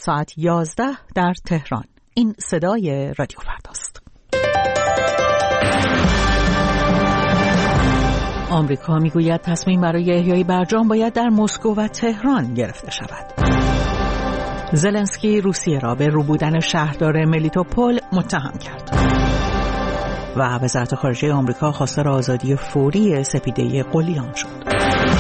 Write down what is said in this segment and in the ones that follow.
ساعت 11 در تهران. این صدای رادیو فرداست. آمریکا میگوید تصمیم برای احیای برجام باید در مسکو و تهران گرفته شود. زلنسکی روسیه را به روبودن شهردار ملیتوپول متهم کرد. و وزارت خارجه آمریکا خواستار آزادی فوری سپیده قلیان شد.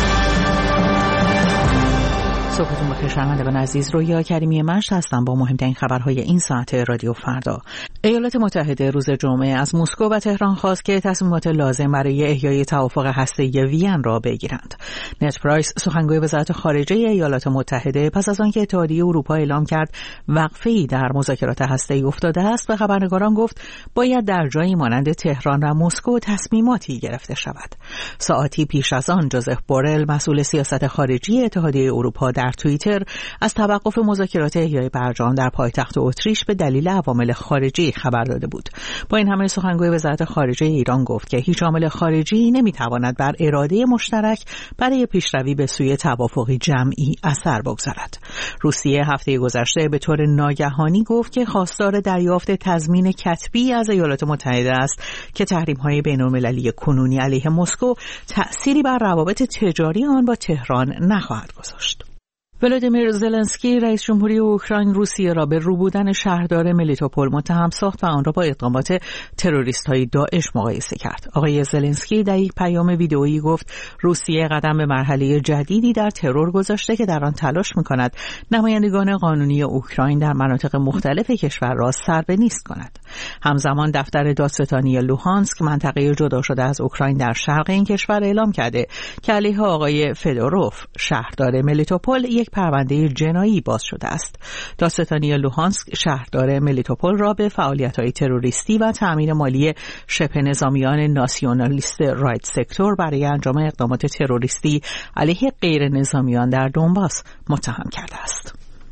صبحتون بخیر شنوندگان عزیز، رویا کریمی مشت هستم با مهمترین خبرهای این ساعت رادیو فردا. ایالات متحده روز جمعه از مسکو و تهران خواست که تصمیمات لازم برای احیای توافق هسته‌ای وین را بگیرند. نت پرایس سخنگوی وزارت خارجه ایالات متحده پس از آنکه اتحادیه اروپا اعلام کرد وقفه‌ای در مذاکرات هسته‌ای افتاده است به خبرنگاران گفت باید در جایی مانند تهران و مسکو تصمیماتی گرفته شود. ساعتی پیش از آن جوزف بورل مسئول سیاست خارجی اتحادیه اروپا در توییتر از توقف مذاکرات احیای برجام در پایتخت اتریش به دلیل عوامل خارجی خبر داده بود. با این همه سخنگوی وزارت خارجه ایران گفت که هیچ عامل خارجی نمیتواند بر اراده مشترک برای پیشروی به سوی توافقی جمعی اثر بگذارد. روسیه هفته گذشته به طور ناگهانی گفت که خواستار دریافت تضمین کتبی از ایالات متحده است که تحریم‌های بین‌المللی کنونی علیه مسکو تأثیری بر روابط تجاری آن با تهران نخواهد گذاشت. ولادیمیر زلنسکی رئیس جمهوری اوکراین روسیه را به روبودن شهردار ملیتوپول متهم ساخت و آن را با اقدامات تروریست‌های داعش مقایسه کرد. آقای زلنسکی در یک پیام ویدئویی گفت روسیه قدم به مرحله جدیدی در ترور گذاشته که در آن تلاش می‌کند نمایندگان قانونی اوکراین در مناطق مختلف کشور را سر به نیست کند. همزمان دفتر دادستانی لوهانسک منطقه جدا شده از اوکراین در شرق این کشور اعلام کرده که علیه آقای فدوروف شهردار ملیتوپول یک پرونده جنایی باز شده است. دادستانی لوهانسک شهردار ملیتوپول را به فعالیت‌های تروریستی و تأمین مالی شبه نظامیان ناسیونالیست رایت سکتور برای انجام اقدامات تروریستی علیه غیر نظامیان در دونباس متهم کرده است.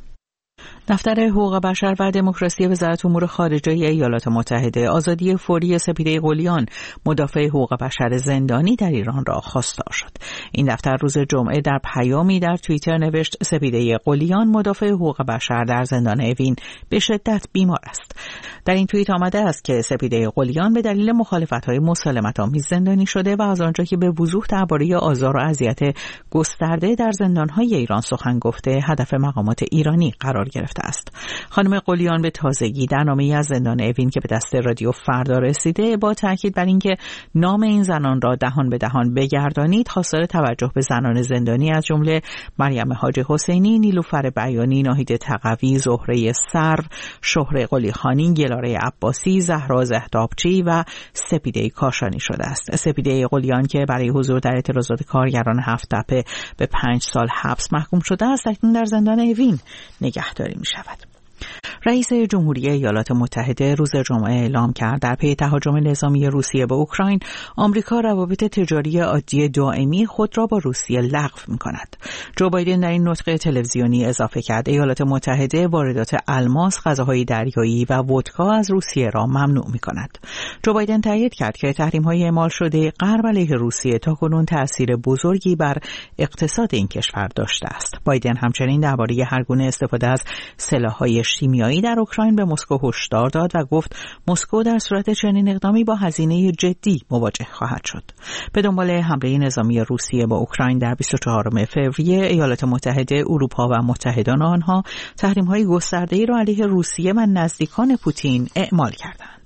دفتر حقوق بشر و دموکراسی وزارت امور خارجه ایالات متحده آزادی فوری سپیده قلیان مدافع حقوق بشر زندانی در ایران را خواستار شد. این دفتر روز جمعه در پیامی در توییتر نوشت سپیده قلیان مدافع حقوق بشر در زندان اوین به شدت بیمار است. در این توییت آمده است که سپیده قلیان به دلیل مخالفت‌های مسالمت‌آمیز زندانی شده و از آنجا که به وضوح درباره آزار و اذیت گسترده در زندان‌های ایران سخن گفته هدف مقامات ایرانی قرار گرفت است. خانم قلیان به تازگی در نامه‌ای از زندان اوین که به دست رادیو فردا رسیده با تاکید بر اینکه نام این زنان را دهان به دهان بگردانید خواستار توجه به زنان زندانی از جمله مریم حاجی حسینی، نیلوفر بیانی، ناهید تقوی، زهره سرو، شهره قلیخانی، گلاره عباسی، زهرا زهدابچی و سپیده کاشانی شده است. سپیده قلیان که برای حضور در اعتراضات کارگران هفت تپه به 5 سال حبس محکوم شده است اکنون در زندان اوین نگهداری می شود. رئیس جمهوری ایالات متحده روز جمعه اعلام کرد در پی تهاجم نظامی روسیه به اوکراین آمریکا روابط تجاری عادی دائمی خود را با روسیه لغو می‌کند. جو بایدن در این نطق تلویزیونی اضافه کرد ایالات متحده واردات الماس، غذاهای دریایی و ودکا از روسیه را ممنوع می‌کند. جو بایدن تایید کرد که تحریم‌های اعمال شده غرب علیه روسیه تاکنون تأثیر بزرگی بر اقتصاد این کشور داشته است. بایدن همچنین درباره هرگونه استفاده از سلاح‌های شیمیایی در اوکراین به مسکو هشدار داد و گفت مسکو در صورت چنین اقدامی با هزینه جدی مواجه خواهد شد. به دنبال حمله نظامی روسیه با اوکراین در 24 فوریه ایالات متحده، اروپا و متحدان آنها تحریم‌های گسترده‌ای را علیه روسیه و نزدیکان پوتین اعمال کردند.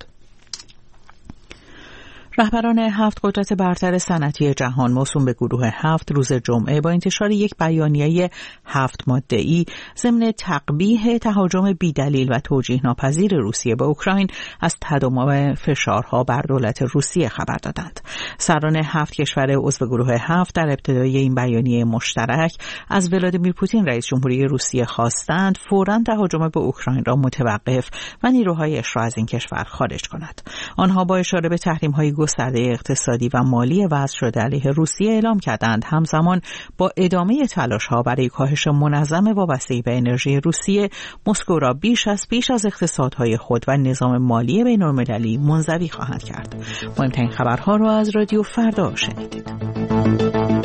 رهبران 7 قدرت برتر صنعتی جهان موسوم به گروه 7 روز جمعه با انتشار یک بیانیه 7 ماده‌ای ضمن تقبیح تهاجم بی‌دلیل و توجیه ناپذیر روسیه به اوکراین از تداوم فشارها بر دولت روسیه خبر دادند. سران 7 کشور عضو گروه 7 در ابتدای این بیانیه مشترک از ولادیمیر پوتین رئیس جمهوری روسیه خواستند فوراً تهاجم به اوکراین را متوقف و نیروهایش را از این کشور خارج کند. آنها با اشاره به تحریم‌های گسترده اقتصادی و مالی وضع شده علیه روسیه اعلام کردند همزمان با ادامه تلاش‌ها برای کاهش منظم وابستگی به انرژی روسیه مسکو را بیش از اقتصادهای خود و نظام مالی بین‌المللی منزوی خواهند کرد. مهمترین خبرها را از رادیو فردا شنیدید.